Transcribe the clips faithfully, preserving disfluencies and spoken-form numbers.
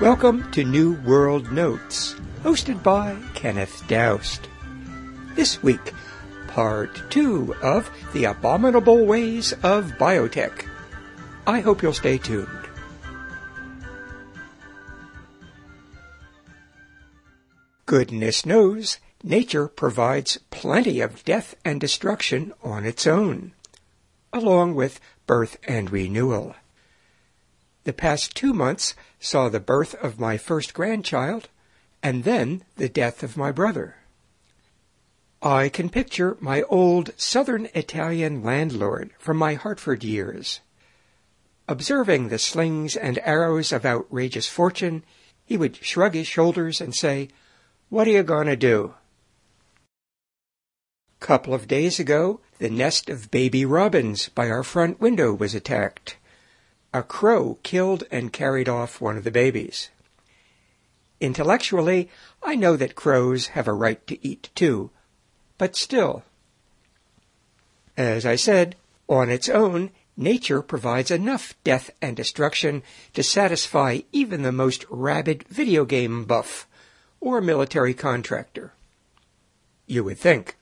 Welcome to New World Notes, hosted by Kenneth Doust. This week, part two of The Abominable Ways of Biotech. I hope you'll stay tuned. Goodness knows, nature provides plenty of death and destruction on its own, along with birth and renewal. The past two months saw the birth of my first grandchild, and then the death of my brother. I can picture my old southern Italian landlord from my Hartford years. Observing the slings and arrows of outrageous fortune, he would shrug his shoulders and say, "What are you going to do?" Couple of days ago, the nest of baby robins by our front window was attacked. A crow killed and carried off one of the babies. Intellectually, I know that crows have a right to eat too, but still. As I said, on its own, nature provides enough death and destruction to satisfy even the most rabid video game buff or military contractor. You would think.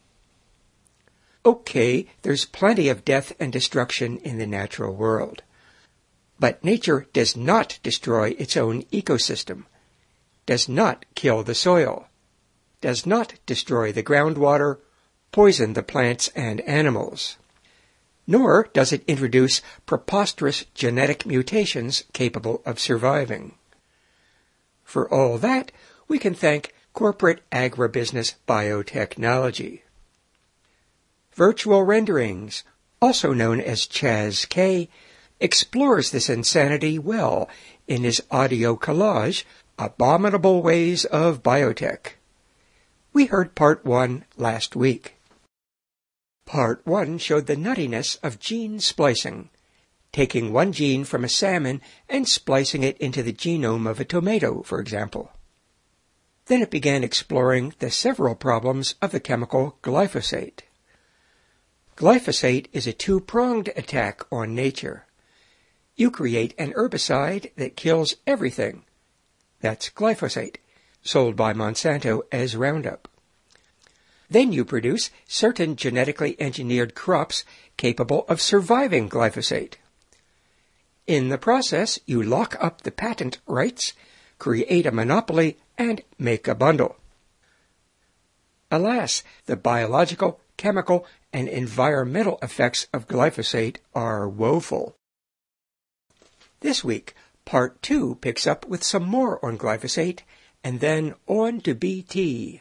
Okay, there's plenty of death and destruction in the natural world. But nature does not destroy its own ecosystem, does not kill the soil, does not destroy the groundwater, poison the plants and animals, nor does it introduce preposterous genetic mutations capable of surviving. For all that, we can thank corporate agribusiness biotechnology. Virtual Renderings, also known as Chaz K, explores this insanity well in his audio collage, Abominable Ways of Biotech. We heard part one last week. Part one showed the nuttiness of gene splicing, taking one gene from a salmon and splicing it into the genome of a tomato, for example. Then it began exploring the several problems of the chemical glyphosate. Glyphosate is a two-pronged attack on nature. You create an herbicide that kills everything. That's glyphosate, sold by Monsanto as Roundup. Then you produce certain genetically engineered crops capable of surviving glyphosate. In the process, you lock up the patent rights, create a monopoly, and make a bundle. Alas, the biological, chemical, and environmental effects of glyphosate are woeful. This week, part two picks up with some more on glyphosate, and then on to B T.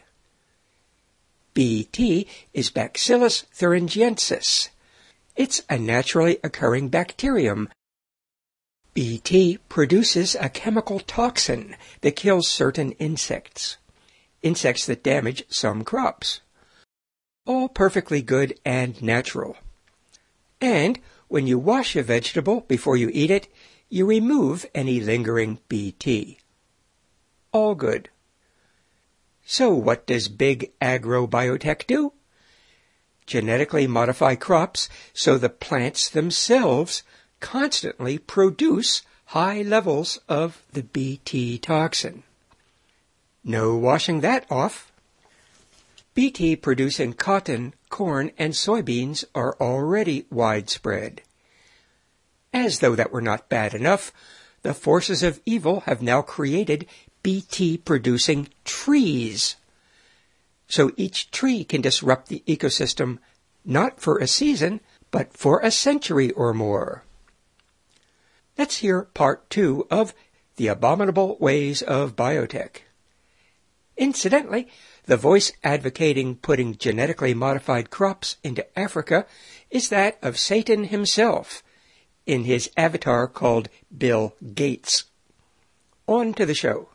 B T is Bacillus thuringiensis. It's a naturally occurring bacterium. B T produces a chemical toxin that kills certain insects, insects that damage some crops. All perfectly good and natural. And when you wash a vegetable before you eat it, you remove any lingering B T. All good. So what does big agrobiotech do? Genetically modify crops so the plants themselves constantly produce high levels of the B T toxin. No washing that off. B T produced in cotton, corn, and soybeans are already widespread. As though that were not bad enough, the forces of evil have now created B T-producing trees. So each tree can disrupt the ecosystem not for a season, but for a century or more. Let's hear part two of The Abominable Ways of Biotech. Incidentally, the voice advocating putting genetically modified crops into Africa is that of Satan himself, in his avatar called Bill Gates. On to the show.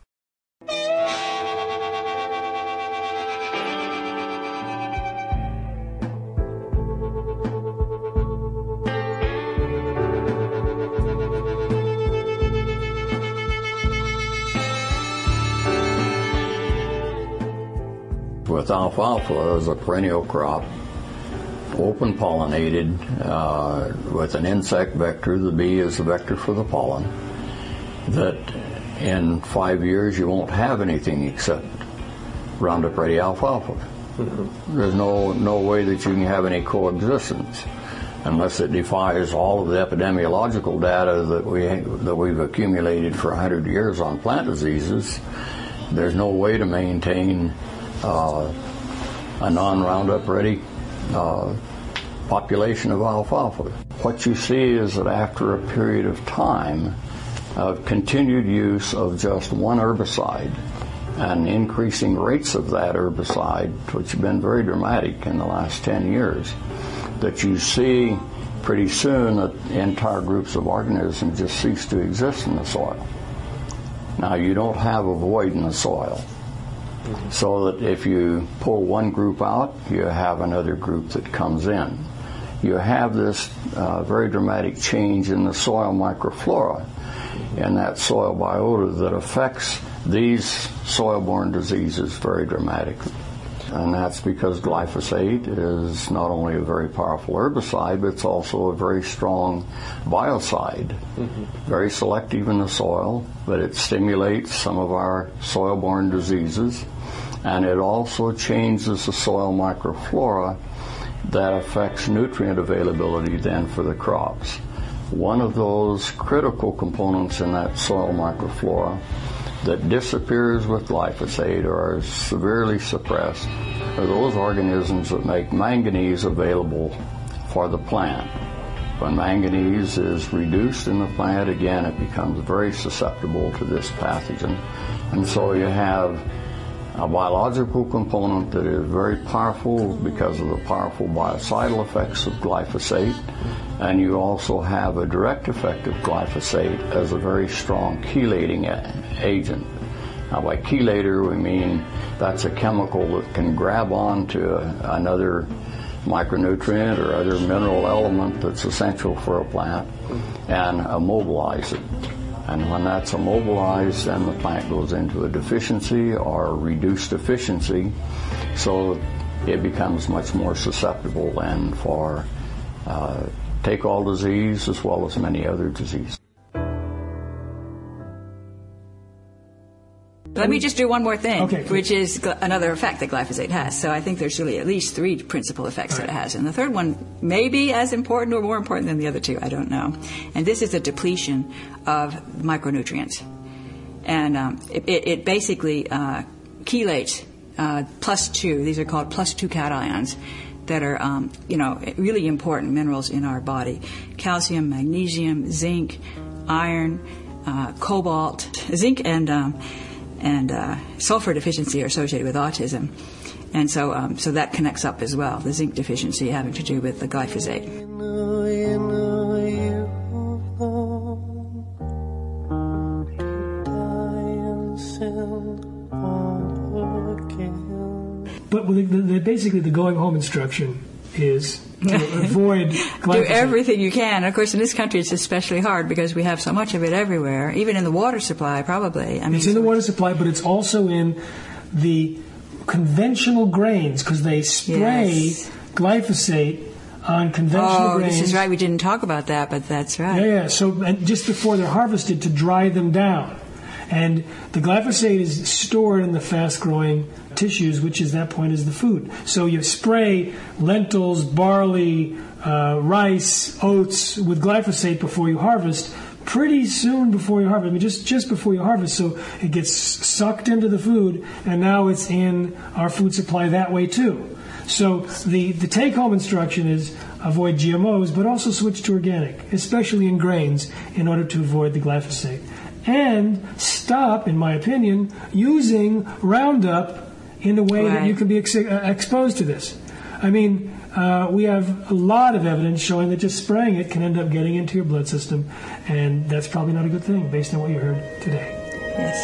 With alfalfa as a perennial crop, open pollinated uh, with an insect vector, the bee is the vector for the pollen, that in five years you won't have anything except Roundup Ready alfalfa. Mm-hmm. There's no no way that you can have any coexistence unless it defies all of the epidemiological data that we that we've accumulated for one hundred years on plant diseases. There's no way to maintain uh, a non-Roundup Ready uh, population of alfalfa. What you see is that after a period of time of continued use of just one herbicide and increasing rates of that herbicide, which have been very dramatic in the last ten years, that you see pretty soon that entire groups of organisms just cease to exist in the soil. Now, you don't have a void in the soil, so that if you pull one group out, you have another group that comes in. You have this uh, very dramatic change in the soil microflora and that soil biota that affects these soil-borne diseases very dramatically. And that's because glyphosate is not only a very powerful herbicide, but it's also a very strong biocide, mm-hmm. very selective in the soil, but it stimulates some of our soil-borne diseases, and it also changes the soil microflora that affects nutrient availability then for the crops. One of those critical components in that soil microflora that disappears with glyphosate or are severely suppressed are those organisms that make manganese available for the plant. When manganese is reduced in the plant, again, it becomes very susceptible to this pathogen. And so you have a biological component that is very powerful because of the powerful biocidal effects of glyphosate, and you also have a direct effect of glyphosate as a very strong chelating agent. Now, by chelator, we mean that's a chemical that can grab onto a, another micronutrient or other mineral element that's essential for a plant and immobilize it. And when that's immobilized, then the plant goes into a deficiency or reduced efficiency, so it becomes much more susceptible then for uh, take-all disease as well as many other diseases. Let me just do one more thing, okay, which is gl- another effect that glyphosate has. So I think there's really at least three principal effects right. that it has. And the third one may be as important or more important than the other two. I don't know. And this is a depletion of micronutrients. And um, it, it basically uh, chelates uh, plus two. These are called plus two cations that are, um, you know, really important minerals in our body. Calcium, magnesium, zinc, iron, uh, cobalt, zinc and... Um, and uh, sulfur deficiency are associated with autism. And so um, so that connects up as well, the zinc deficiency having to do with the glyphosate. But the, the, basically the going home instruction is to avoid glyphosate. Do everything you can. Of course, in this country, it's especially hard because we have so much of it everywhere, even in the water supply, probably. I mean, it's in the water supply, but it's also in the conventional grains because they spray yes. glyphosate on conventional oh, grains. Oh, this is right. We didn't talk about that, but that's right. Yeah, yeah. So and just before they're harvested to dry them down. And the glyphosate is stored in the fast-growing tissues, which at that point is the food. So you spray lentils, barley, uh, rice, oats with glyphosate before you harvest, pretty soon before you harvest. I mean, just, just before you harvest, so it gets sucked into the food, and now it's in our food supply that way too. So the, the take-home instruction is avoid G M Os, but also switch to organic, especially in grains, in order to avoid the glyphosate. And stop, in my opinion, using Roundup in a way right. that you can be ex- exposed to this. I mean, uh, we have a lot of evidence showing that just spraying it can end up getting into your blood system, and that's probably not a good thing based on what you heard today. Yes.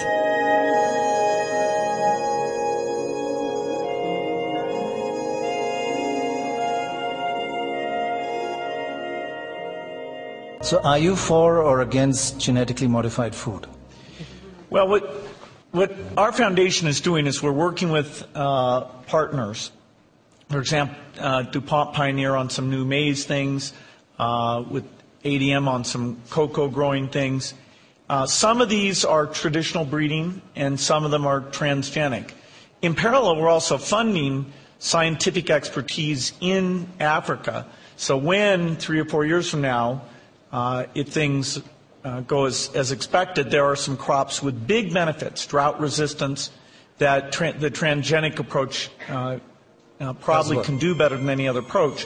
So are you for or against genetically modified food? Well, what what our foundation is doing is we're working with uh, partners. For example, uh, DuPont Pioneer on some new maize things, uh, with A D M on some cocoa growing things. Uh, some of these are traditional breeding, and some of them are transgenic. In parallel, we're also funding scientific expertise in Africa. So when, three or four years from now, uh, if things uh, go as, as expected, there are some crops with big benefits, drought resistance, that tra- the transgenic approach uh, uh, probably can do better than any other approach.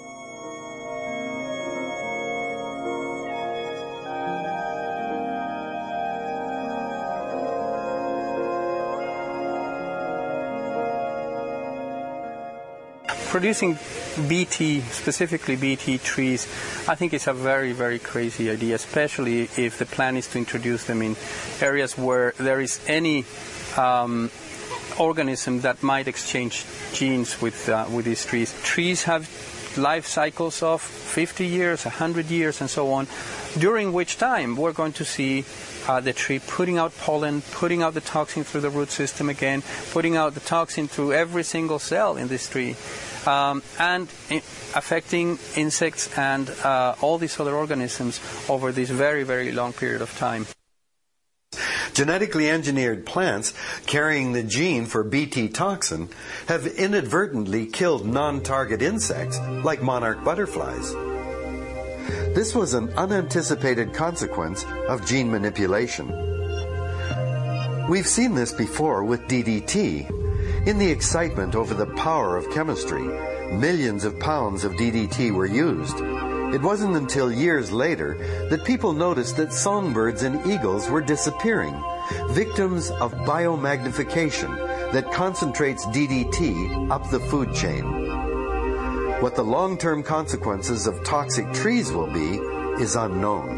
Producing B T, specifically B T trees, I think it's a very, very crazy idea, especially if the plan is to introduce them in areas where there is any um, organism that might exchange genes with uh, with these trees. Trees have life cycles of fifty years, one hundred years, and so on, during which time we're going to see uh, the tree putting out pollen, putting out the toxin through the root system again, putting out the toxin through every single cell in this tree. Um, and in affecting insects and uh, all these other organisms over this very, very long period of time. Genetically engineered plants carrying the gene for B T toxin have inadvertently killed non-target insects like monarch butterflies. This was an unanticipated consequence of gene manipulation. We've seen this before with D D T. In the excitement over the power of chemistry, millions of pounds of D D T were used. It wasn't until years later that people noticed that songbirds and eagles were disappearing, victims of biomagnification that concentrates D D T up the food chain. What the long-term consequences of toxic trees will be is unknown.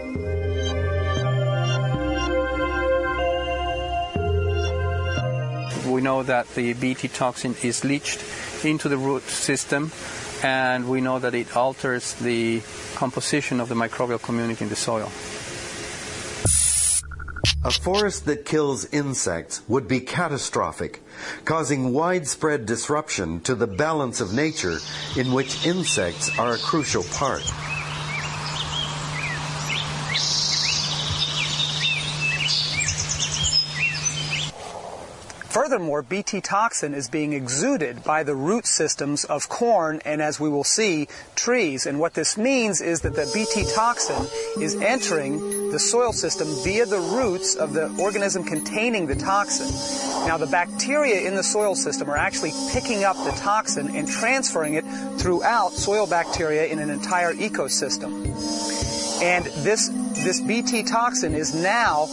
We know that the B T toxin is leached into the root system, and we know that it alters the composition of the microbial community in the soil. A forest that kills insects would be catastrophic, causing widespread disruption to the balance of nature in which insects are a crucial part. Furthermore, B T toxin is being exuded by the root systems of corn and, as we will see, trees. And what this means is that the B T toxin is entering the soil system via the roots of the organism containing the toxin. Now, the bacteria in the soil system are actually picking up the toxin and transferring it throughout soil bacteria in an entire ecosystem. And this, this B T toxin is now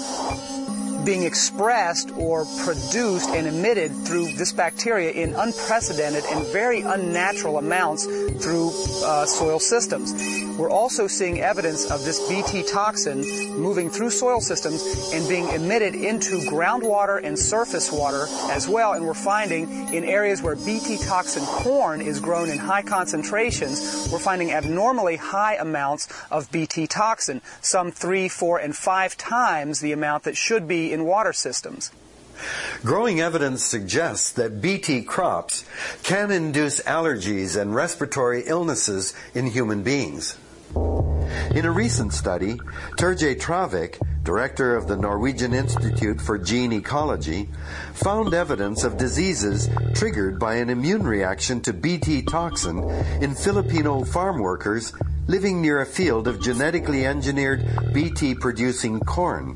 being expressed or produced and emitted through this bacteria in unprecedented and very unnatural amounts through uh, soil systems. We're also seeing evidence of this B T toxin moving through soil systems and being emitted into groundwater and surface water as well, and we're finding in areas where B T toxin corn is grown in high concentrations, we're finding abnormally high amounts of B T toxin, some three, four, and five times the amount that should be in water systems. Growing evidence suggests that B T crops can induce allergies and respiratory illnesses in human beings. In a recent study, Terje Travik, director of the Norwegian Institute for Gene Ecology, found evidence of diseases triggered by an immune reaction to B T toxin in Filipino farm workers living near a field of genetically engineered B T-producing corn.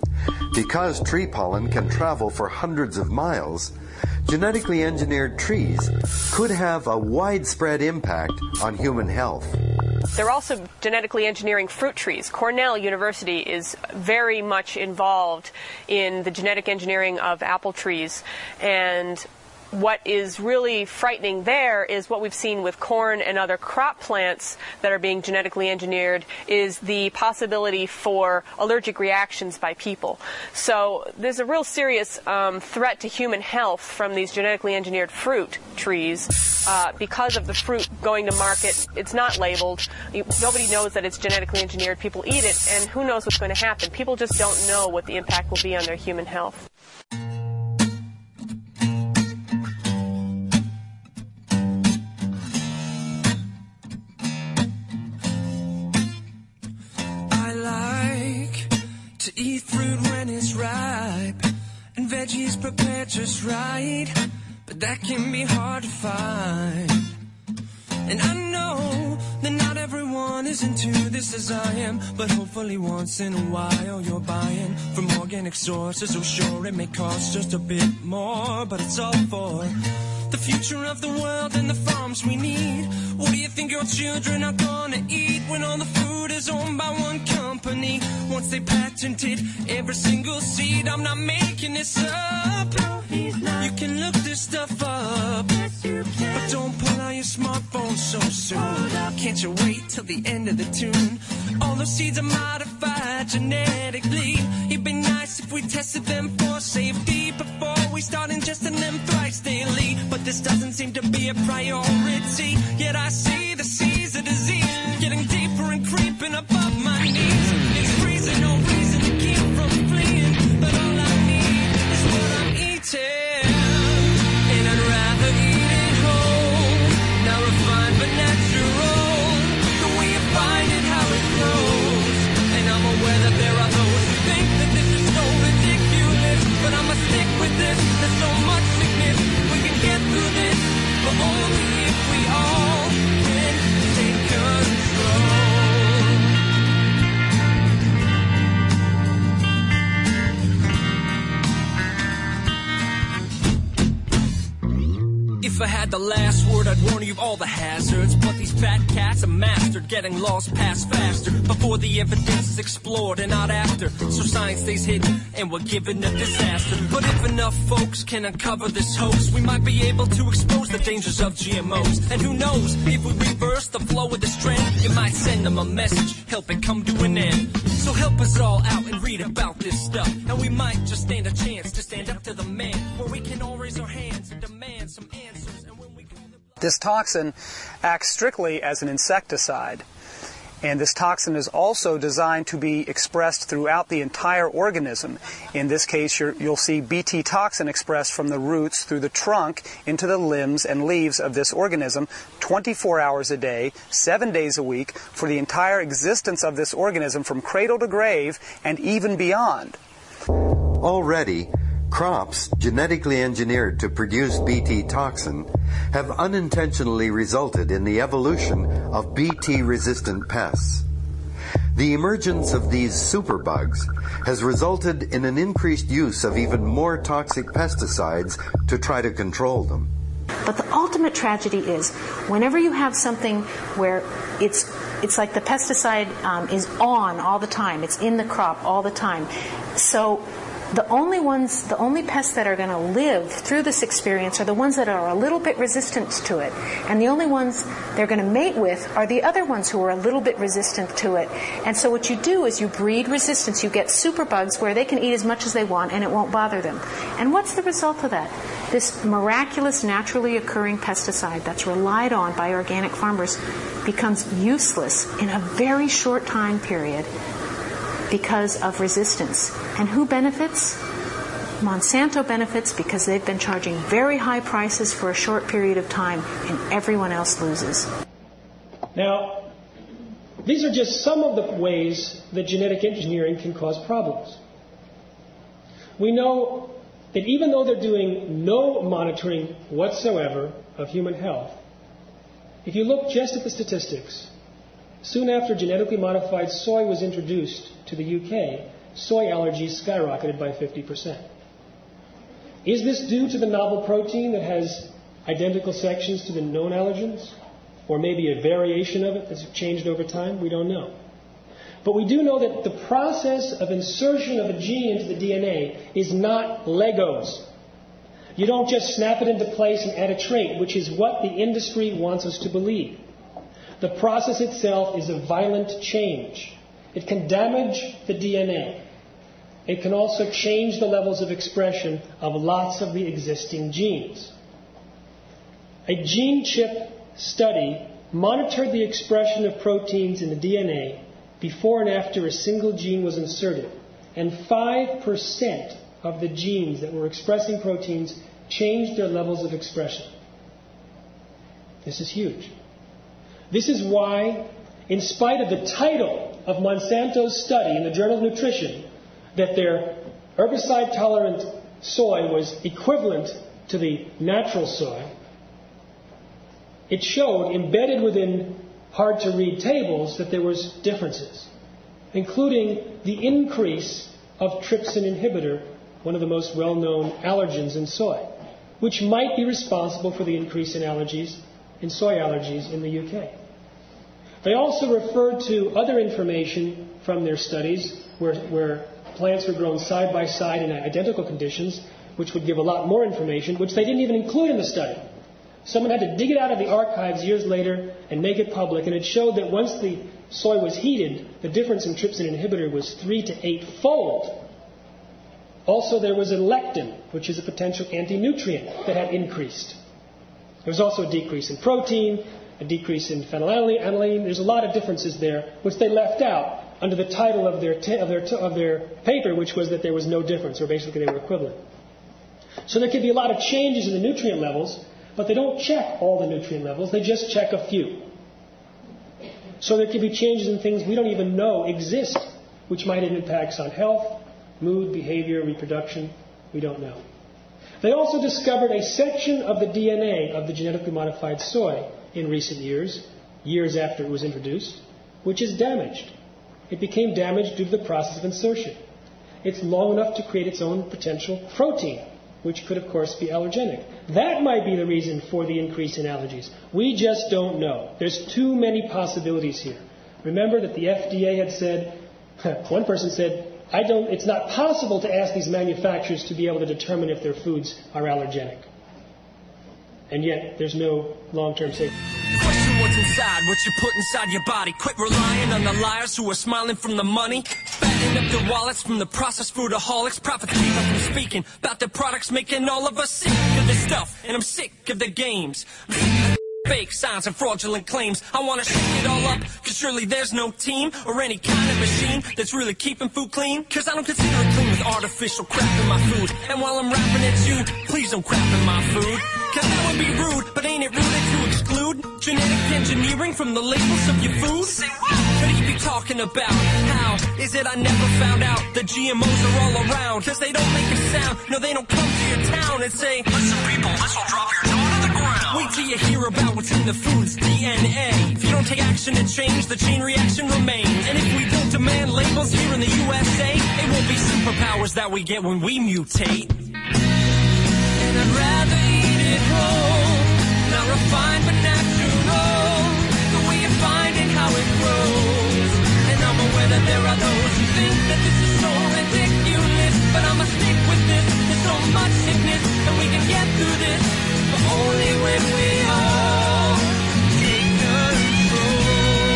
Because tree pollen can travel for hundreds of miles, genetically engineered trees could have a widespread impact on human health. They're also genetically engineering fruit trees. Cornell University is very much involved in the genetic engineering of apple trees, and what is really frightening there is what we've seen with corn and other crop plants that are being genetically engineered is the possibility for allergic reactions by people. So there's a real serious um, threat to human health from these genetically engineered fruit trees uh, because of the fruit going to market. It's not labeled. Nobody knows that it's genetically engineered. People eat it, and who knows what's going to happen. People just don't know what the impact will be on their human health. To eat fruit when it's ripe, and veggies prepared just right, but that can be hard to find. And I know that not everyone is into this as I am, but hopefully once in a while you're buying from organic sources. So sure, it may cost just a bit more, but it's all for the future of the world and the farms we need. What do you think your children are gonna eat when all the food is owned by one company? Once they patented every single seed, I'm not making this up. No, he's not. You can look this stuff up. Yes, you can. But don't pull out your smartphone so soon. Can't you wait till the end of the tune? All those seeds are modified genetically. It'd be nice if we tested them for safety before we start ingesting them thrice daily. But this doesn't seem to be a priority. Yet I see the seas of disease getting deeper and creeping above my knees. It's freezing, no reason to keep from fleeing, but all I need is what I'm eating, and I'd rather eat it whole, not refined but natural, the way you find it, how it grows. And I'm aware that there are those who think that this is so ridiculous, but I'ma stick with this. There's so much sickness, we can get through this, but only if we all can take control. If I had the last word, I'd warn you of all the hazards, but these fat cats are mastered getting lost past faster, before the evidence is explored and not after. So science stays hidden and we're given a disaster. But if enough folks can uncover this hoax, we might be able to expose the dangers of G M Os. And who knows, if we reverse the flow of this trend, it might send them a message, help it come to an end. So help us all out and read about this stuff, and we might just stand a chance to stand up to the man, where we can all raise our hands and demand some answers. This toxin acts strictly as an insecticide, and this toxin is also designed to be expressed throughout the entire organism. In this case, you're, you'll see Bt toxin expressed from the roots through the trunk into the limbs and leaves of this organism twenty-four hours a day, seven days a week, for the entire existence of this organism from cradle to grave and even beyond. Already, crops genetically engineered to produce Bt toxin have unintentionally resulted in the evolution of Bt-resistant pests. The emergence of these superbugs has resulted in an increased use of even more toxic pesticides to try to control them. But the ultimate tragedy is whenever you have something where it's it's like the pesticide um, is on all the time, it's in the crop all the time. So the only ones, the only pests that are going to live through this experience are the ones that are a little bit resistant to it. And the only ones they're going to mate with are the other ones who are a little bit resistant to it. And so what you do is you breed resistance. You get superbugs where they can eat as much as they want and it won't bother them. And what's the result of that? This miraculous, naturally occurring pesticide that's relied on by organic farmers becomes useless in a very short time period because of resistance. And who benefits? Monsanto benefits because they've been charging very high prices for a short period of time, and everyone else loses. Now, these are just some of the ways that genetic engineering can cause problems. We know that even though they're doing no monitoring whatsoever of human health, if you look just at the statistics, soon after genetically modified soy was introduced to the U K, soy allergies skyrocketed by fifty percent. Is this due to the novel protein that has identical sections to the known allergens? Or maybe a variation of it that's changed over time? We don't know. But we do know that the process of insertion of a gene into the D N A is not Legos. You don't just snap it into place and add a trait, which is what the industry wants us to believe. The process itself is a violent change. It can damage the D N A. It can also change the levels of expression of lots of the existing genes. A gene chip study monitored the expression of proteins in the D N A before and after a single gene was inserted, and five percent of the genes that were expressing proteins changed their levels of expression. This is huge. This is why, in spite of the title of Monsanto's study in the Journal of Nutrition, that their herbicide-tolerant soy was equivalent to the natural soy, it showed, embedded within hard-to-read tables, that there was differences, including the increase of trypsin inhibitor, one of the most well-known allergens in soy, which might be responsible for the increase in allergies, in soy allergies in the U K. They also referred to other information from their studies where, where plants were grown side by side in identical conditions, which would give a lot more information, which they didn't even include in the study. Someone had to dig it out of the archives years later and make it public, and it showed that once the soy was heated, the difference in trypsin inhibitor was three to eight-fold. Also, there was a lectin, which is a potential anti-nutrient, that had increased. There was also a decrease in protein, a decrease in phenylalanine. There's a lot of differences there, which they left out under the title of their, t- of, their t- of their paper, which was that there was no difference, or basically they were equivalent. So there could be a lot of changes in the nutrient levels, but they don't check all the nutrient levels. They just check a few. So there could be changes in things we don't even know exist, which might have impacts on health, mood, behavior, reproduction. We don't know. They also discovered a section of the D N A of the genetically modified soy in recent years, years after it was introduced, which is damaged. It became damaged due to the process of insertion. It's long enough to create its own potential protein, which could, of course, be allergenic. That might be the reason for the increase in allergies. We just don't know. There's too many possibilities here. Remember that the F D A had said, one person said, I don't, it's not possible to ask these manufacturers to be able to determine if their foods are allergenic. And yet, there's no long-term safety. Question what's inside, what you put inside your body. Quit relying on the liars who are smiling from the money. Fattening up their wallets from the processed foodaholics. Profits keep us from speaking about the products making all of us sick of this stuff. And I'm sick of the games. I'm sick of fake signs and fraudulent claims. I want to shake it all up, cause surely there's no team or any kind of machine that's really keeping food clean. Cause I don't consider it clean with artificial crap in my food. And while I'm rapping at you, please don't crap in my food. Cause that would be rude, but ain't it rude to exclude genetic engineering from the labels of your food? Say what? Could he be talking about? How is it I never found out that G M Os are all around? Cause they don't make a sound, no they don't come to your town and say, listen people, this will drop your jaw to the ground. Wait till you hear about what's in the food's D N A. If you don't take action and change, the chain reaction remains. And if we don't demand labels here in the U S A, it won't be superpowers that we get when we mutate. And I'd rather eat it whole, not refined but natural, the way you find it, how it grows. And I'm aware that there are those who think that this is so ridiculous, but I'ma stick with this. There's so much sickness, and we can get through this, but only when we all take control.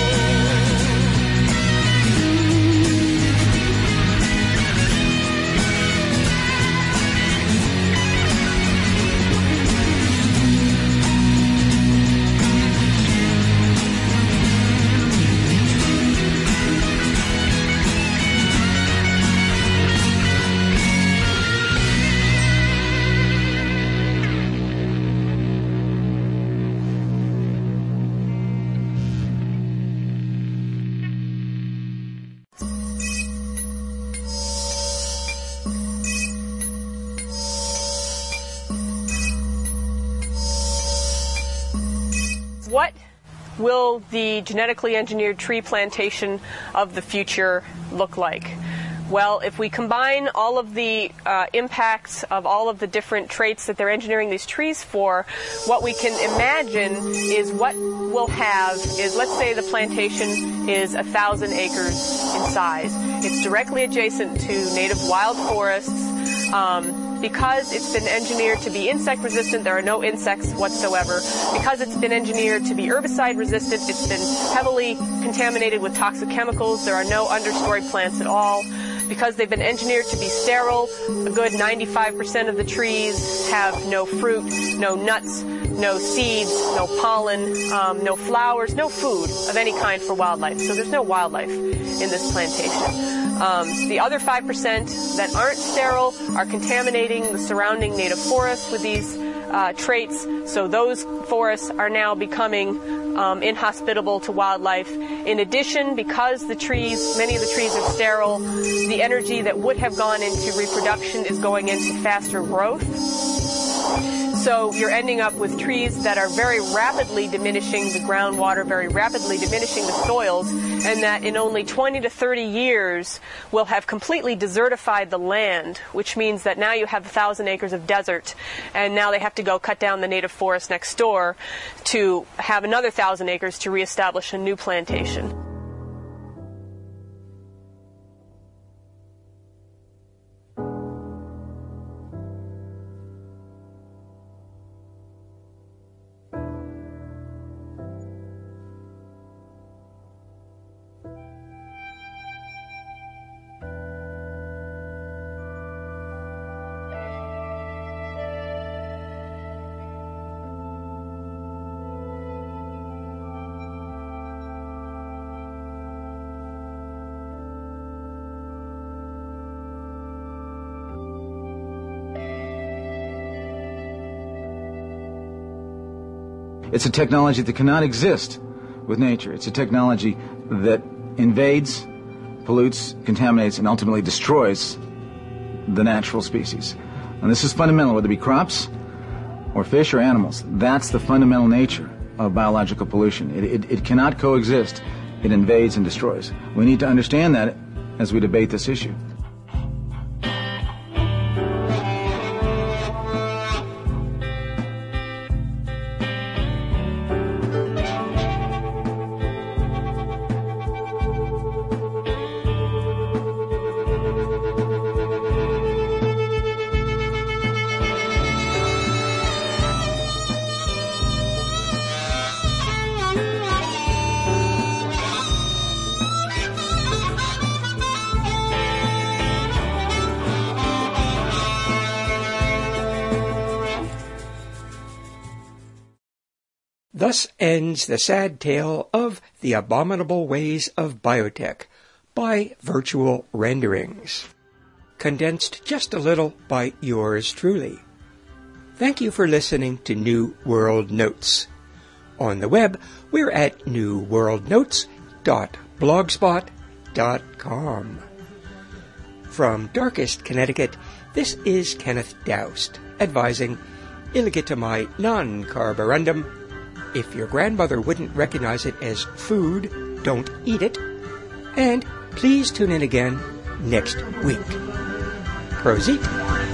What will the genetically engineered tree plantation of the future look like? Well, if we combine all of the uh, impacts of all of the different traits that they're engineering these trees for, what we can imagine is what we'll have is, let's say the plantation is a thousand acres in size. It's directly adjacent to native wild forests. Um, Because it's been engineered to be insect resistant, there are no insects whatsoever. Because it's been engineered to be herbicide resistant, it's been heavily contaminated with toxic chemicals, there are no understory plants at all. Because they've been engineered to be sterile, a good ninety-five percent of the trees have no fruit, no nuts, no seeds, no pollen, um, no flowers, no food of any kind for wildlife. So there's no wildlife in this plantation. Um, the other five percent that aren't sterile are contaminating the surrounding native forests with these uh, traits. So those forests are now becoming um, inhospitable to wildlife. In addition, because the trees, many of the trees are sterile, the energy that would have gone into reproduction is going into faster growth. So you're ending up with trees that are very rapidly diminishing the groundwater, very rapidly diminishing the soils, and that in only twenty to thirty years will have completely desertified the land, which means that now you have a thousand acres of desert, and now they have to go cut down the native forest next door to have another thousand acres to reestablish a new plantation. It's a technology that cannot exist with nature. It's a technology that invades, pollutes, contaminates, and ultimately destroys the natural species. And this is fundamental, whether it be crops or fish or animals. That's the fundamental nature of biological pollution. It, it, it cannot coexist. It invades and destroys. We need to understand that as we debate this issue. Thus ends the sad tale of the abominable ways of biotech by virtual renderings, condensed just a little by yours truly. Thank you for listening to New World Notes. On the web, we're at new world notes dot blogspot dot com. From Darkest, Connecticut, this is Kenneth Doust, advising illegitimai non carborundum. If your grandmother wouldn't recognize it as food, don't eat it. And please tune in again next week. Prosit.